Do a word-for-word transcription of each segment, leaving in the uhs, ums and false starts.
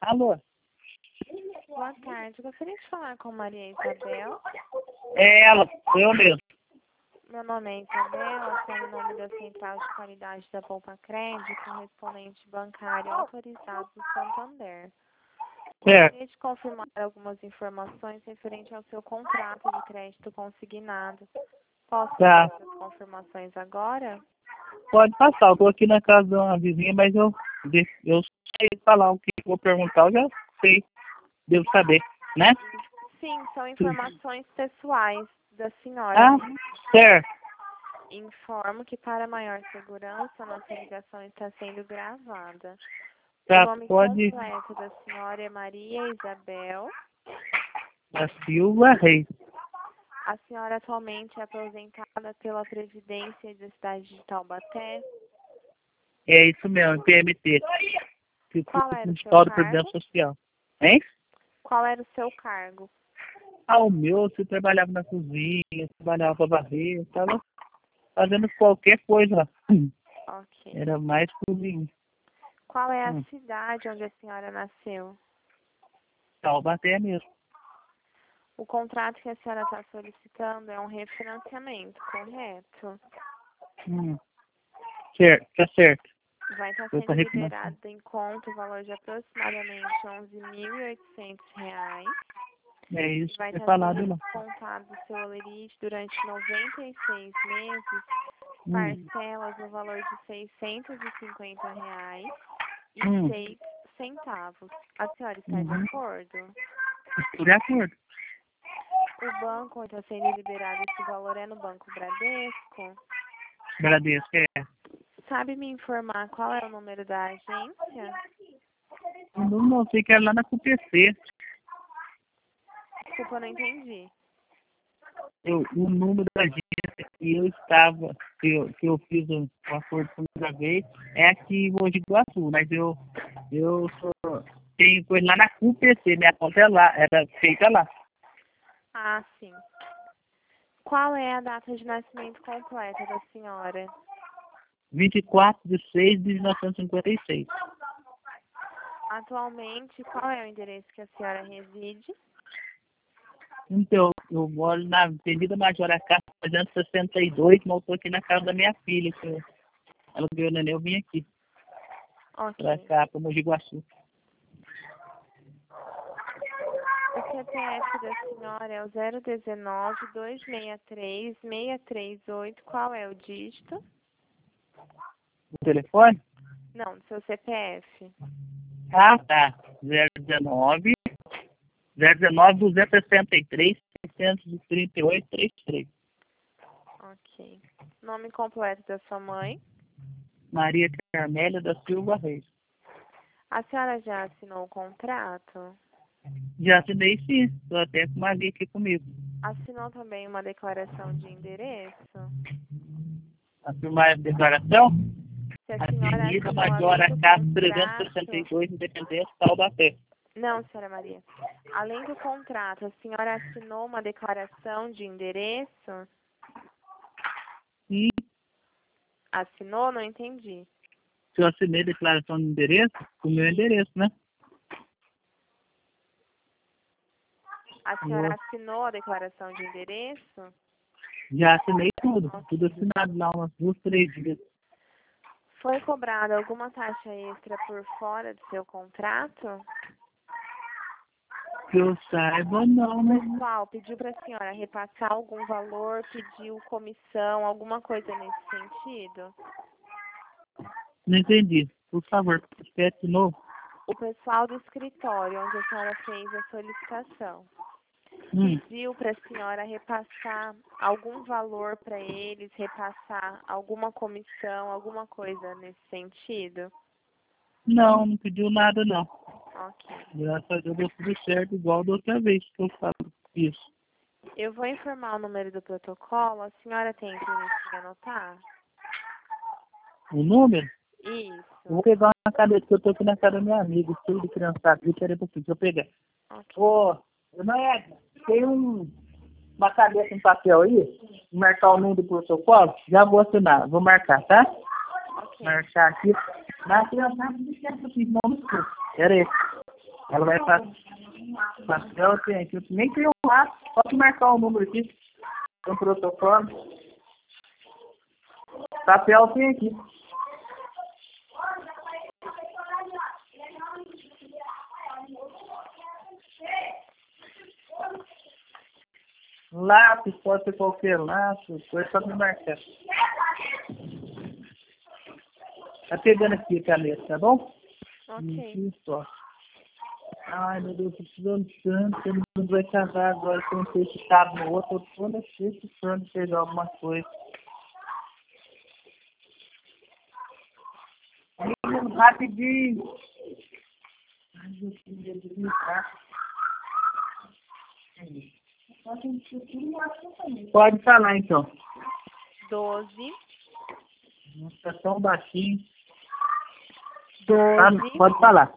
Alô? Boa tarde. Gostaria de falar com Maria Isabel. É ela, sou eu mesmo. Meu nome é Isabel, estou em nome da Central de Qualidade da Poupa Crédito, correspondente bancário autorizado do Santander. Certo. Gostaria de confirmar algumas informações referente ao seu contrato de crédito consignado. Posso Tá. fazer essas confirmações agora? Pode passar, eu tô aqui na casa de uma vizinha, mas eu, eu sei falar o que eu vou perguntar, eu já sei, devo saber, né? Sim, são informações pessoais da senhora. Ah, certo. Informo que para maior segurança, nossa ligação está sendo gravada. Tá, O nome pode. completo da senhora é Maria Isabel. Da Silva Reis. A senhora atualmente é aposentada pela Previdência da cidade de Taubaté. É isso mesmo, P M T. Qual era o seu Instituto de cargo? Previdência Social. Hein? Qual era o seu cargo? Ah, o meu, você trabalhava na cozinha, trabalhava para varrer, estava fazendo qualquer coisa lá. Ok. Era mais cozinha. Qual é a Hum. cidade onde a senhora nasceu? Taubaté mesmo. O contrato que a senhora está solicitando é um refinanciamento, correto? Hum. Certo, tá certo. Vai estar Foi sendo para refinanciar. liberado em conta o valor de aproximadamente onze mil e oitocentos reais. É isso Vai que é estar falado sendo lá. descontado do seu olerite durante noventa e seis meses, Hum. parcelas no valor de seiscentos e cinquenta reais e Hum. seis centavos. A senhora está de Uhum. acordo? Estou de acordo. O banco onde está sendo liberado esse valor é no Banco Bradesco? Agradeço. É. Sabe me informar qual é o número da agência? Não, não sei que era lá na C P C. Desculpa, eu não entendi. Eu, o número da agência que eu estava, que eu, que eu fiz um, um acordo com a vez, é aqui em Mogi Guaçu, mas eu, eu sou, tenho coisa lá na C P C, minha conta é lá, era feita lá. Ah, sim. Qual é a data de nascimento completa da senhora? vinte e quatro de seis de mil novecentos e cinquenta e seis. Atualmente, qual é o endereço que a senhora reside? Então, eu moro na Avenida Major Acácio trezentos e sessenta e dois, mas eu estou aqui na casa da minha filha, que eu- ela veio o neném, eu vim aqui, pra Ok. cá, pra Mogi Guaçu. O C P F da senhora é o zero um nove, dois seis três, seis três oito. Qual é o dígito? O telefone? Não, do seu C P F. Ah, tá. zero dezenove, zero dezenove, duzentos e sessenta e três, seiscentos e trinta e oito, trinta e três. Ok. Nome completo da sua mãe? Maria Carmélia da Silva Reis. A senhora já assinou o contrato? Já assinei sim, estou até com uma aqui comigo. Assinou também uma declaração de endereço? Afirmar a declaração? Se a senhora Avenida assinou Major além do Acácio trezentos e sessenta e contrato... dois, Independência, Taubaté. Não, senhora Maria. Além do contrato, a senhora assinou uma declaração de endereço? E Assinou? Não entendi. se eu assinei a declaração de endereço, o meu endereço, né? A senhora assinou a declaração de endereço? Já assinei tudo, Ok. tudo assinado lá umas duas, três dias. Foi cobrada alguma taxa extra por fora do seu contrato? Que eu saiba, não, O né? pessoal pediu para a senhora repassar algum valor, pediu comissão, alguma coisa nesse sentido? Não entendi. Por favor, repete de novo. O pessoal do escritório onde a senhora fez a solicitação Hum. pediu para a senhora repassar algum valor para eles, repassar alguma comissão, alguma coisa nesse sentido? Não, não pediu nada, não. Ok. Graças a Deus deu tudo certo, igual da outra vez que eu falo isso. Eu vou informar o número do protocolo. A senhora tem interesse em anotar? O número? Isso. Eu vou pegar uma caneta, que eu tô aqui na casa da minha amiga, tudo de criançada. Eu quero pouquinho, deixa eu pegar. Ok. Ô, dona Edna, tem um, uma caneta em papel aí? Marcar o número do protocolo? Já vou assinar, vou marcar, tá? Ok. Marcar aqui. Na criançada, não esquece aqui, não me esqueça. Pera aí. Ela vai passar. Papel tem aqui. Eu nem tenho um lá. Pode marcar o número aqui. Tem um protocolo. Papel tem aqui. Lápis, pode ser qualquer lápis, coisa só me marcar. Tá pegando aqui a caneta, tá bom? Ok. Isso, só. Ai, meu Deus, tô precisando tanto, eu não vai casar agora, que eu não sei se cabe no outro, eu tô toda precisando de pegar alguma coisa. Menino, rapidinho. Ai, meu filho, Deus me tá. Pode falar, então. Doze. Não tá tão baixinho. Doze. Ah, pode falar.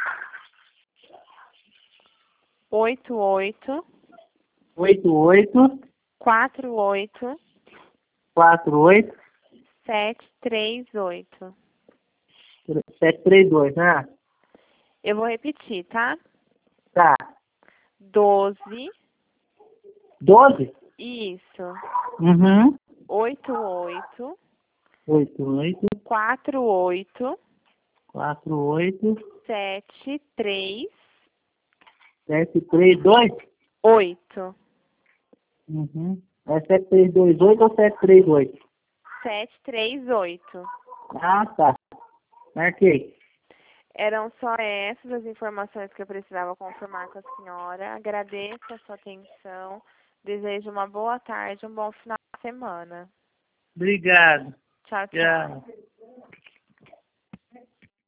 Oito, oito. Oito, oito, Quatro, oito. quatro, oito, Sete, três, oito. sete, três, dois, né? Eu vou repetir, tá? Tá. Doze. Doze? Isso. Uhum. Oito, oito. Oito, oito, Quatro, oito. quatro, oito, Sete, três, sete, três, dois? oito. Uhum. É sete, três, dois, oito ou sete, três, oito? Sete, três, oito. Ah, tá. Marquei. Eram só essas as informações que eu precisava confirmar com a senhora. Agradeço a sua atenção. Desejo uma boa tarde, um bom final de semana. Obrigado. Tchau, tchau. Tchau.